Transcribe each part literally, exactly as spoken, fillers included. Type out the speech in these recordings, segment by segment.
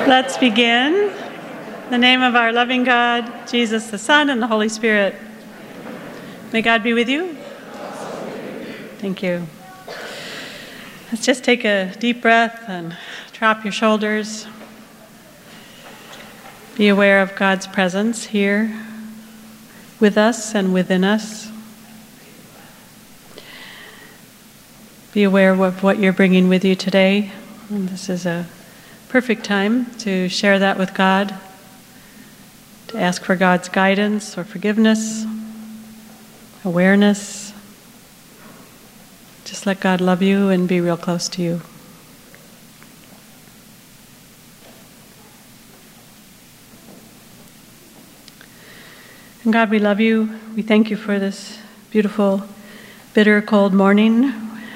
Let's begin. In the name of our loving God, Jesus the Son, and the Holy Spirit. May God be with you. Thank you. Let's just take a deep breath and drop your shoulders. Be aware of God's presence here with us and within us. Be aware of what you're bringing with you today. And this is a perfect time to share that with God, to ask for God's guidance or forgiveness, awareness. Just let God love you and be real close to you. And God, we love you. We thank you for this beautiful, bitter, cold morning.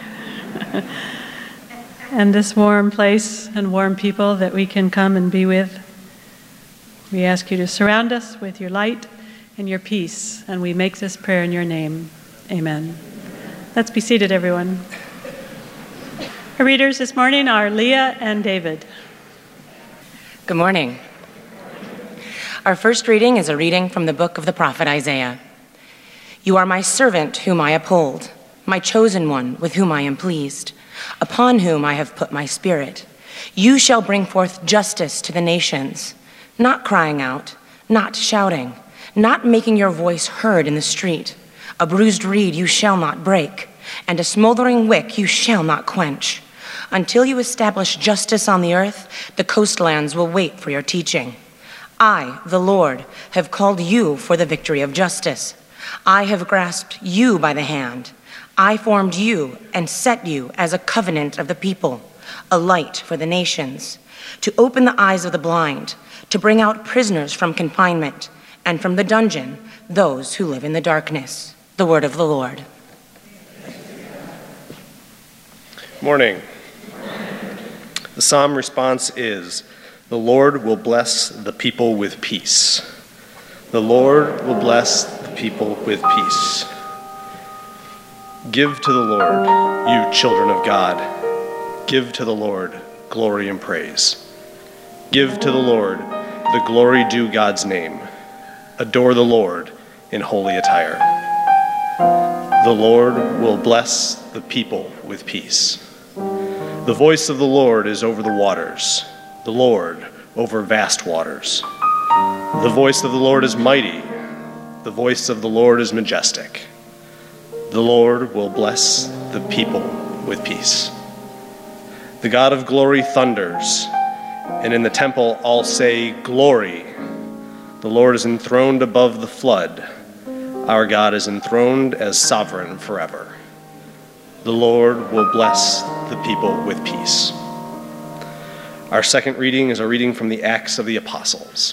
And this warm place and warm people that we can come and be with. We ask you to surround us with your light and your peace, and we make this prayer in your name. Amen. Let's be seated, everyone. Our readers this morning are Leah and David. Good morning. Our first reading is a reading from the book of the prophet Isaiah. You are my servant whom I uphold, my chosen one with whom I am pleased, upon whom I have put my spirit. You shall bring forth justice to the nations, not crying out, not shouting, not making your voice heard in the street. A bruised reed you shall not break, and a smoldering wick you shall not quench. Until you establish justice on the earth, the coastlands will wait for your teaching. I, the Lord, have called you for the victory of justice. I have grasped you by the hand. I formed you and set you as a covenant of the people, a light for the nations, to open the eyes of the blind, to bring out prisoners from confinement, and from the dungeon those who live in the darkness. The word of the Lord. Morning. The psalm response is, "The Lord will bless the people with peace." The Lord will bless the people with peace. Give to the Lord, you children of God. Give to the Lord glory and praise. Give to the Lord the glory due God's name. Adore the Lord in holy attire. The Lord will bless the people with peace. The voice of the Lord is over the waters, the Lord over vast waters. The voice of the Lord is mighty. The voice of the Lord is majestic. The Lord will bless the people with peace. The God of glory thunders, and in the temple all say, "Glory." The Lord is enthroned above the flood. Our God is enthroned as sovereign forever. The Lord will bless the people with peace. Our second reading is a reading from the Acts of the Apostles.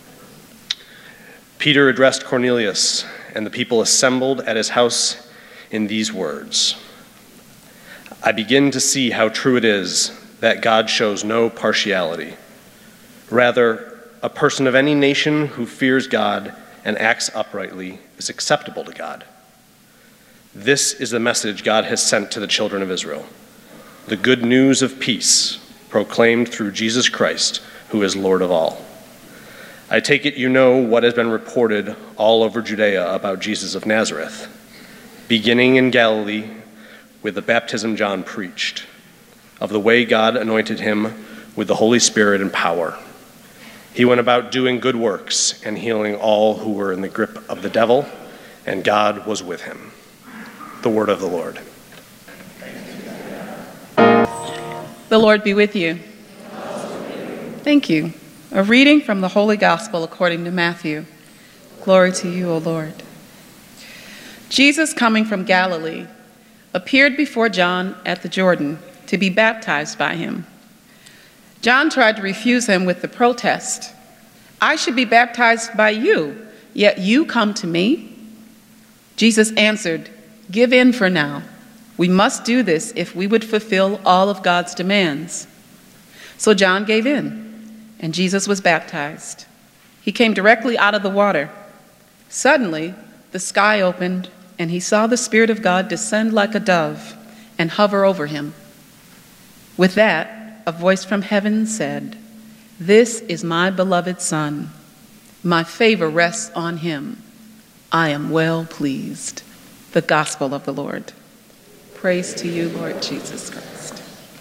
Peter addressed Cornelius, and the people assembled at his house in these words. I begin to see how true it is that God shows no partiality. Rather, a person of any nation who fears God and acts uprightly is acceptable to God. This is the message God has sent to the children of Israel, the good news of peace proclaimed through Jesus Christ, who is Lord of all. I take it you know what has been reported all over Judea about Jesus of Nazareth, beginning in Galilee with the baptism John preached, of the way God anointed him with the Holy Spirit and power. He went about doing good works and healing all who were in the grip of the devil, and God was with him. The word of the Lord. The Lord be with you. Thank you. A reading from the Holy Gospel according to Matthew. Glory to you, O Lord. Jesus, coming from Galilee, appeared before John at the Jordan to be baptized by him. John tried to refuse him with the protest, I should be baptized by you, yet you come to me? Jesus answered, give in for now. We must do this if we would fulfill all of God's demands. So John gave in, and Jesus was baptized. He came directly out of the water. Suddenly, the sky opened, and he saw the Spirit of God descend like a dove and hover over him. With that, a voice from heaven said, This is my beloved Son. My favor rests on him. I am well pleased. The gospel of the Lord. Praise to you, Lord Jesus Christ.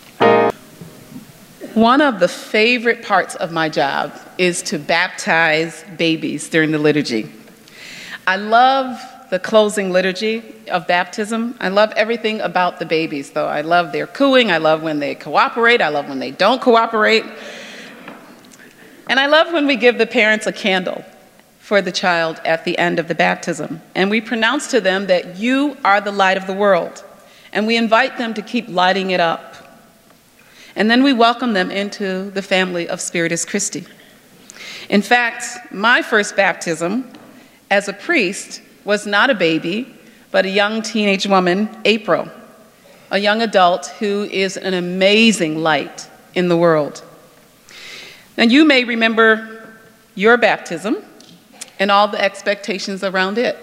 One of the favorite parts of my job is to baptize babies during the liturgy. I love the closing liturgy of baptism. I love everything about the babies, though. I love their cooing. I love when they cooperate. I love when they don't cooperate. And I love when we give the parents a candle for the child at the end of the baptism. And we pronounce to them that you are the light of the world. And we invite them to keep lighting it up. And then we welcome them into the family of Spiritus Christi. In fact, my first baptism as a priest was not a baby, but a young teenage woman, April, a young adult who is an amazing light in the world. Now, you may remember your baptism and all the expectations around it.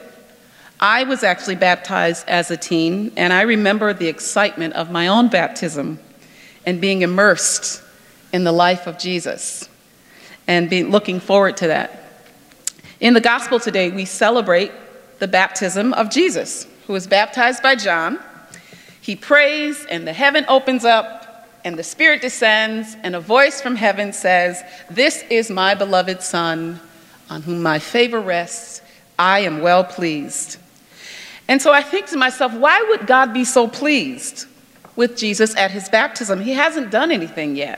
I was actually baptized as a teen, and I remember the excitement of my own baptism and being immersed in the life of Jesus and being, looking forward to that. In the gospel today, we celebrate the baptism of Jesus, who was baptized by John. He prays, and the heaven opens up, and the Spirit descends, and a voice from heaven says, "This is my beloved Son, on whom my favor rests. I am well pleased." And so I think to myself, why would God be so pleased with Jesus at his baptism? He hasn't done anything yet.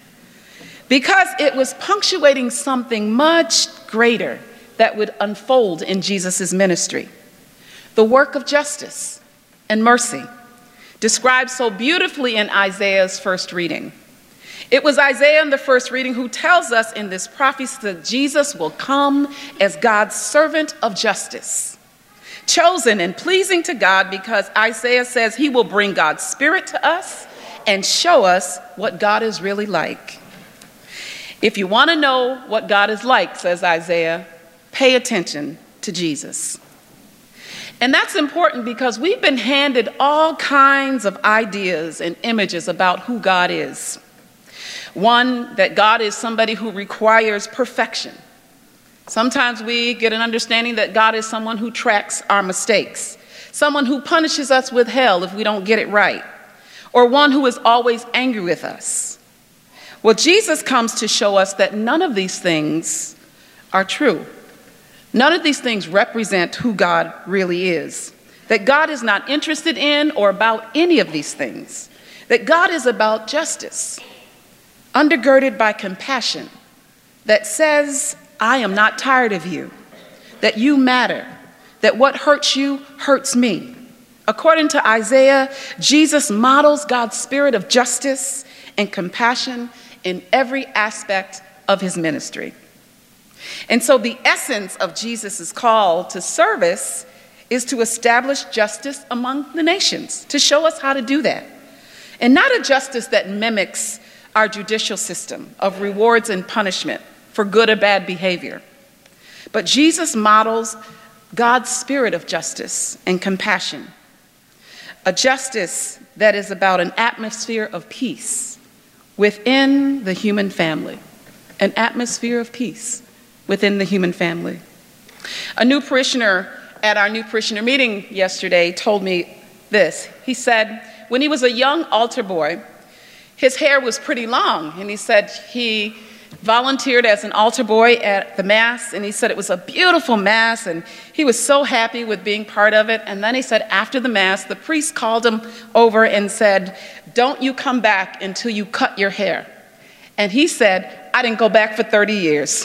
Because it was punctuating something much greater that would unfold in Jesus' ministry. The work of justice and mercy, described so beautifully in Isaiah's first reading. It was Isaiah in the first reading who tells us in this prophecy that Jesus will come as God's servant of justice, chosen and pleasing to God, because Isaiah says he will bring God's Spirit to us and show us what God is really like. If you want to know what God is like, says Isaiah, pay attention to Jesus. And that's important because we've been handed all kinds of ideas and images about who God is. One, that God is somebody who requires perfection. Sometimes we get an understanding that God is someone who tracks our mistakes, someone who punishes us with hell if we don't get it right, or one who is always angry with us. Well, Jesus comes to show us that none of these things are true. None of these things represent who God really is. That God is not interested in or about any of these things. That God is about justice, undergirded by compassion, that says, I am not tired of you, that you matter, that what hurts you hurts me. According to Isaiah, Jesus models God's spirit of justice and compassion in every aspect of his ministry. And so the essence of Jesus' call to service is to establish justice among the nations, to show us how to do that. And not a justice that mimics our judicial system of rewards and punishment for good or bad behavior. But Jesus models God's spirit of justice and compassion, a justice that is about an atmosphere of peace within the human family, an atmosphere of peace within the human family. A new parishioner at our new parishioner meeting yesterday told me this. He said when he was a young altar boy, his hair was pretty long, and he said he volunteered as an altar boy at the Mass, and he said it was a beautiful Mass, and he was so happy with being part of it. And then he said after the Mass, the priest called him over and said, "Don't you come back until you cut your hair." And he said, "I didn't go back for thirty years.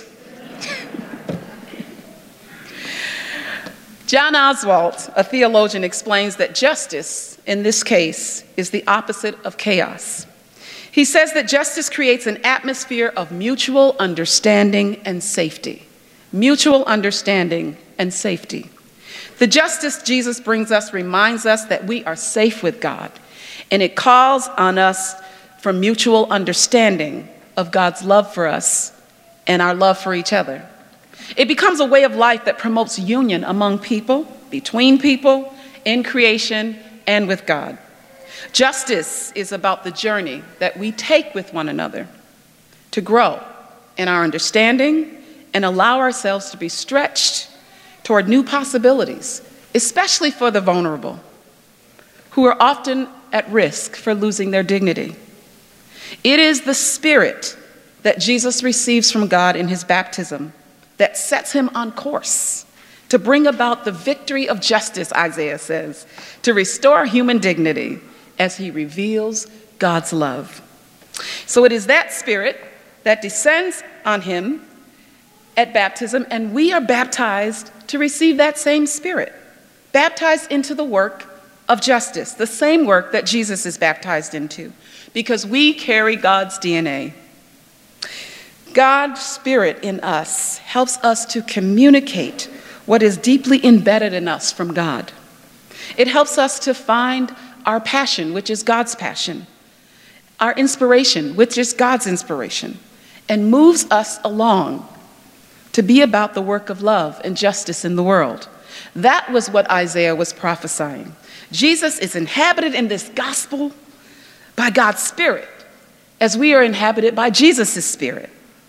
John Oswalt, a theologian, explains that justice, in this case, is the opposite of chaos. He says that justice creates an atmosphere of mutual understanding and safety. Mutual understanding and safety. The justice Jesus brings us reminds us that we are safe with God, and it calls on us for mutual understanding of God's love for us and our love for each other. It becomes a way of life that promotes union among people, between people, in creation, and with God. Justice is about the journey that we take with one another to grow, in our understanding and allow ourselves to be stretched toward new possibilities, especially for the vulnerable, who are often at risk for losing their dignity. It is the Spirit that Jesus receives from God in his baptism that sets him on course to bring about the victory of justice, Isaiah says, to restore human dignity as he reveals God's love. So it is that Spirit that descends on him at baptism, and we are baptized to receive that same Spirit, baptized into the work of justice, the same work that Jesus is baptized into, because we carry God's D N A. God's Spirit in us helps us to communicate what is deeply embedded in us from God. It helps us to find our passion, which is God's passion, our inspiration, which is God's inspiration, and moves us along to be about the work of love and justice in the world. That was what Isaiah was prophesying. Jesus is inhabited in this gospel by God's Spirit, as we are inhabited by Jesus' Spirit.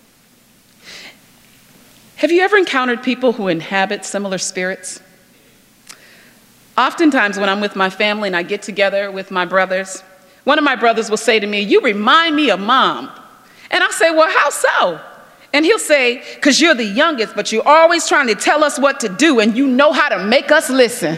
Have you ever encountered people who inhabit similar spirits? Oftentimes when I'm with my family and I get together with my brothers, one of my brothers will say to me, "You remind me of Mom." And I'll say, "Well, how so?" And he'll say, "Because you're the youngest, but you're always trying to tell us what to do, and you know how to make us listen."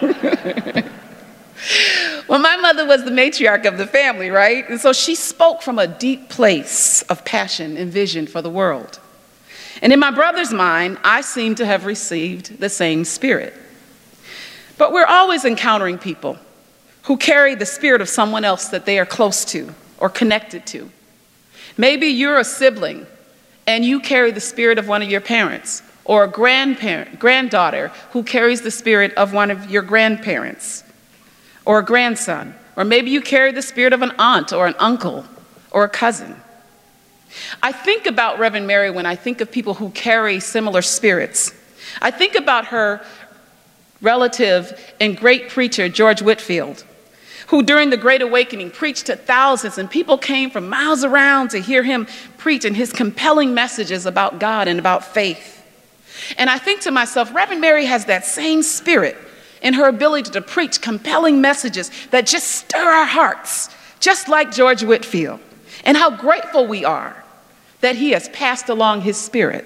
Well, my mother was the matriarch of the family, right? And so she spoke from a deep place of passion and vision for the world. And in my brother's mind, I seem to have received the same spirit. But we're always encountering people who carry the spirit of someone else that they are close to or connected to. Maybe you're a sibling and you carry the spirit of one of your parents, or a grandparent, granddaughter who carries the spirit of one of your grandparents, or a grandson. Or maybe you carry the spirit of an aunt or an uncle or a cousin. I think about Reverend Mary when I think of people who carry similar spirits. I think about her relative and great preacher, George Whitefield, who during the Great Awakening preached to thousands, and people came from miles around to hear him preach and his compelling messages about God and about faith. And I think to myself, Reverend Mary has that same spirit in her ability to preach compelling messages that just stir our hearts, just like George Whitefield. And how grateful we are that he has passed along his spirit.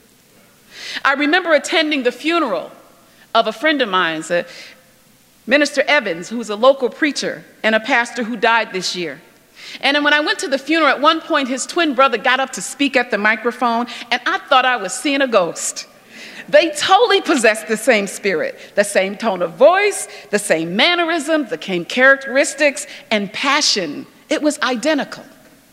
I remember attending the funeral of a friend of mine, uh, Minister Evans, who's a local preacher and a pastor who died this year. And then when I went to the funeral, at one point his twin brother got up to speak at the microphone, and I thought I was seeing a ghost. They totally possessed the same spirit, the same tone of voice, the same mannerisms, the same characteristics and passion. It was identical.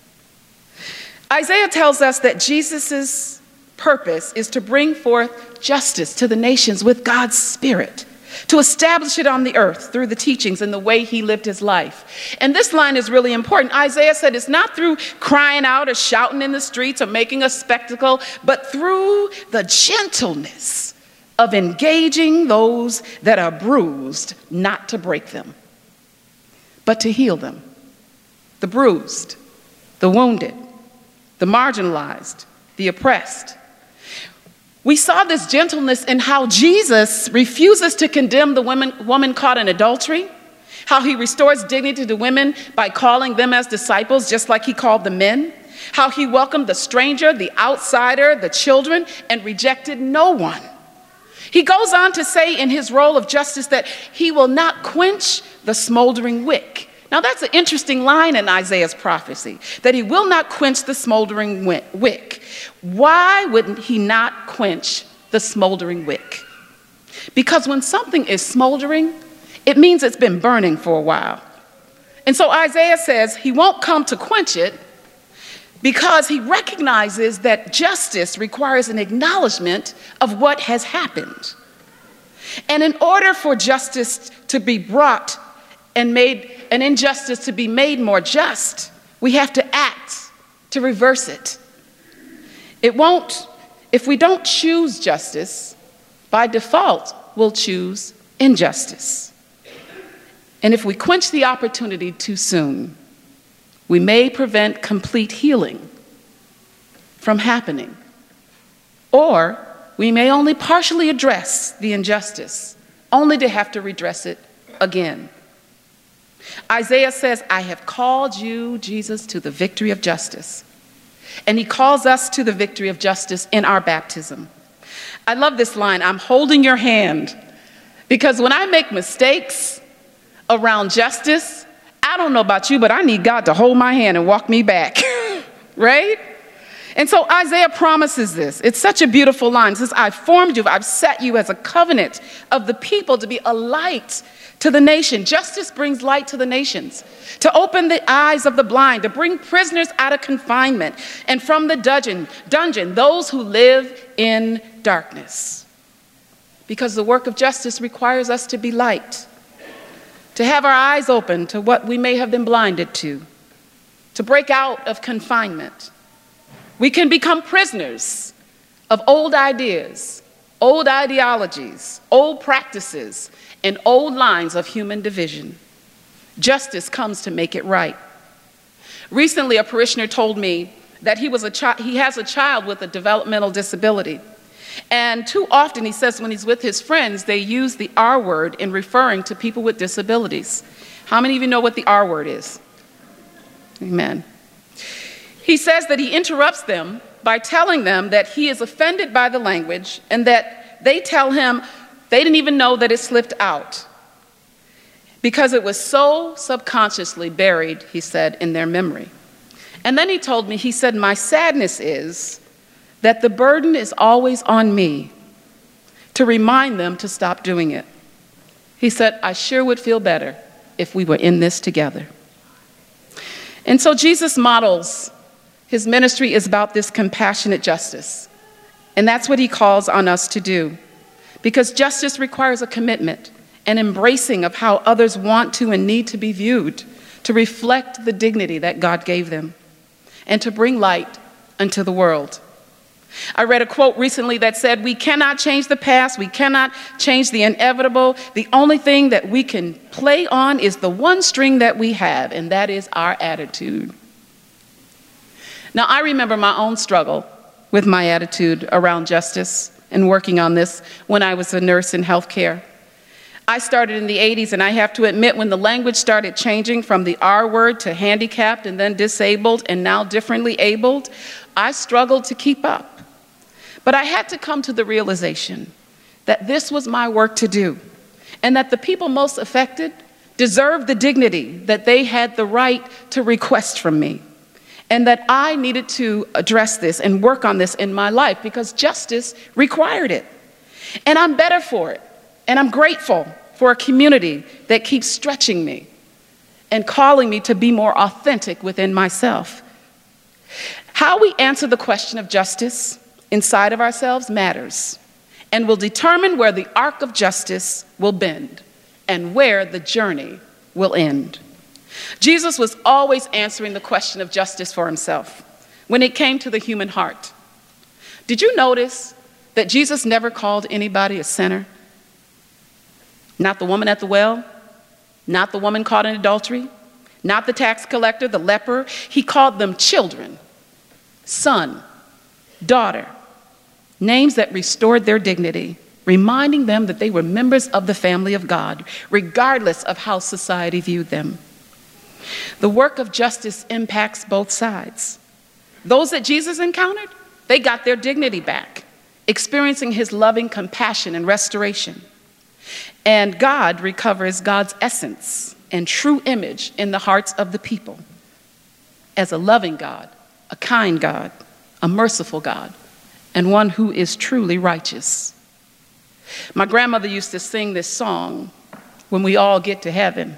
Isaiah tells us that Jesus' purpose is to bring forth justice to the nations with God's Spirit, to establish it on the earth through the teachings and the way he lived his life. And this line is really important. Isaiah said it's not through crying out or shouting in the streets or making a spectacle, but through the gentleness of engaging those that are bruised, not to break them, but to heal them. The bruised, the wounded, the marginalized, the oppressed. We saw this gentleness in how Jesus refuses to condemn the woman, woman caught in adultery, how he restores dignity to women by calling them as disciples, just like he called the men, how he welcomed the stranger, the outsider, the children, and rejected no one. He goes on to say in his role of justice that he will not quench the smoldering wick. Now that's an interesting line in Isaiah's prophecy, that he will not quench the smoldering wick. Why wouldn't he not quench the smoldering wick? Because when something is smoldering, it means it's been burning for a while. And so Isaiah says he won't come to quench it because he recognizes that justice requires an acknowledgement of what has happened. And in order for justice to be brought and made, an injustice to be made more just, we have to act to reverse it. It won't, if we don't choose justice, by default, we'll choose injustice. And if we quench the opportunity too soon, we may prevent complete healing from happening. Or we may only partially address the injustice, only to have to redress it again. Isaiah says, I have called you, Jesus, to the victory of justice. And he calls us to the victory of justice in our baptism. I love this line, I'm holding your hand, because when I make mistakes around justice, I don't know about you, but I need God to hold my hand and walk me back, right? And so Isaiah promises this. It's such a beautiful line. It says, I've formed you, I've set you as a covenant of the people to be a light to the nation. Justice brings light to the nations, to open the eyes of the blind, to bring prisoners out of confinement, and from the dungeon, dungeon, those who live in darkness. Because the work of justice requires us to be light, to have our eyes open to what we may have been blinded to, to break out of confinement. We can become prisoners of old ideas, old ideologies, old practices, and old lines of human division. Justice comes to make it right. Recently, a parishioner told me that he, was a chi- he has a child with a developmental disability. And too often, he says, when he's with his friends, they use the R word in referring to people with disabilities. How many of you know what the R word is? Amen. He says that he interrupts them by telling them that he is offended by the language and that they tell him they didn't even know that it slipped out because it was so subconsciously buried, he said, in their memory. And then he told me, he said, my sadness is that the burden is always on me to remind them to stop doing it. He said, I sure would feel better if we were in this together. And so Jesus models his ministry is about this compassionate justice. And that's what he calls on us to do. Because justice requires a commitment, an embracing of how others want to and need to be viewed, to reflect the dignity that God gave them, and to bring light unto the world. I read a quote recently that said, we cannot change the past, we cannot change the inevitable. The only thing that we can play on is the one string that we have, and that is our attitude. Now, I remember my own struggle with my attitude around justice and working on this when I was a nurse in healthcare. I started in the eighties, and I have to admit, when the language started changing from the R word to handicapped and then disabled and now differently abled, I struggled to keep up. But I had to come to the realization that this was my work to do, and that the people most affected deserved the dignity that they had the right to request from me, and that I needed to address this and work on this in my life because justice required it. And I'm better for it, and I'm grateful for a community that keeps stretching me and calling me to be more authentic within myself. How we answer the question of justice inside of ourselves matters and will determine where the arc of justice will bend and where the journey will end. Jesus was always answering the question of justice for himself when it came to the human heart. Did you notice that Jesus never called anybody a sinner? Not the woman at the well, not the woman caught in adultery, not the tax collector, the leper. He called them children, son, daughter, names that restored their dignity, reminding them that they were members of the family of God, regardless of how society viewed them. The work of justice impacts both sides. Those that Jesus encountered, they got their dignity back, experiencing his loving compassion and restoration. And God recovers God's essence and true image in the hearts of the people as a loving God, a kind God, a merciful God, and one who is truly righteous. My grandmother used to sing this song when we all get to heaven.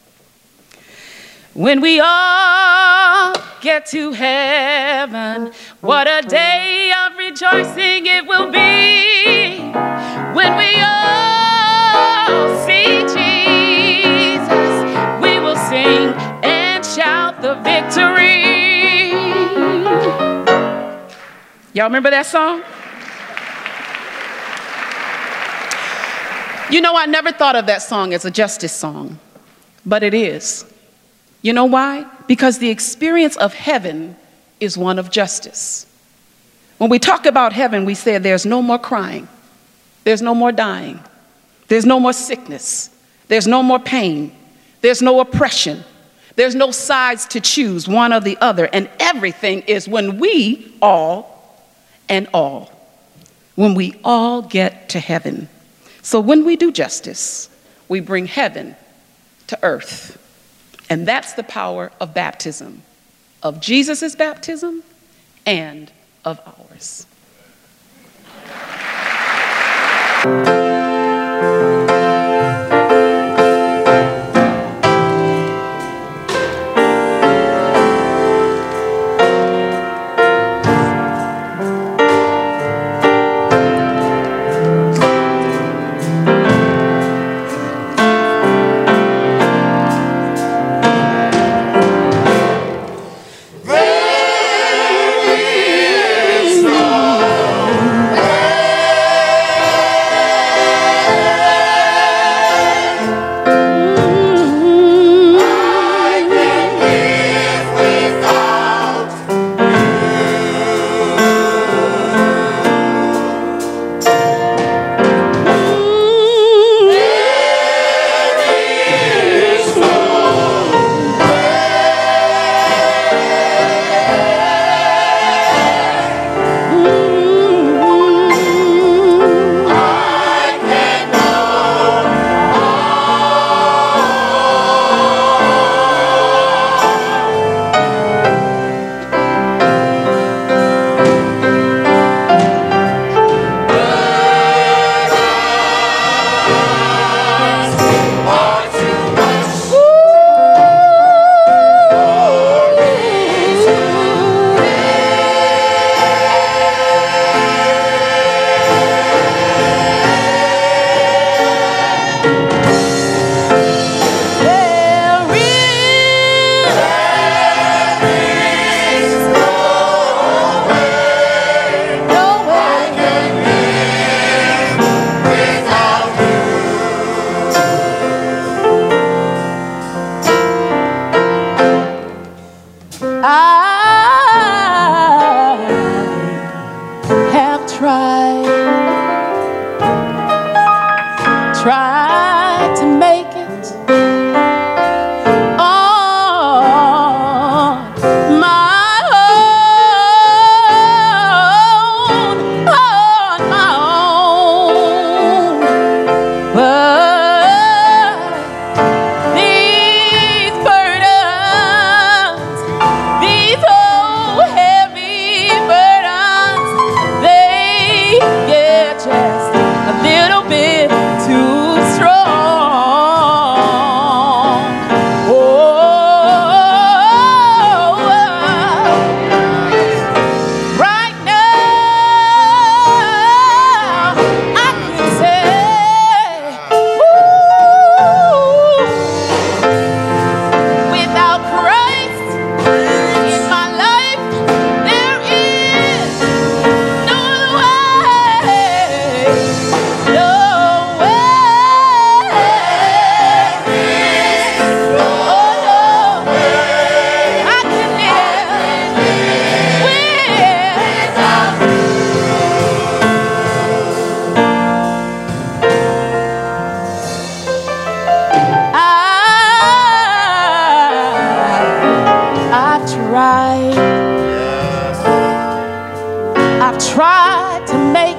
When we all get to heaven, what a day of rejoicing it will be. When we all see Jesus, we will sing and shout the victory. Y'all remember that song? You know, I never thought of that song as a justice song, but it is. You know why? Because the experience of heaven is one of justice. When we talk about heaven, we said there's no more crying. There's no more dying. There's no more sickness. There's no more pain. There's no oppression. There's no sides to choose, one or the other. And everything is when we all and all, when we all get to heaven. So when we do justice, we bring heaven to earth. And that's the power of baptism, of Jesus' baptism and of ours. I've tried to make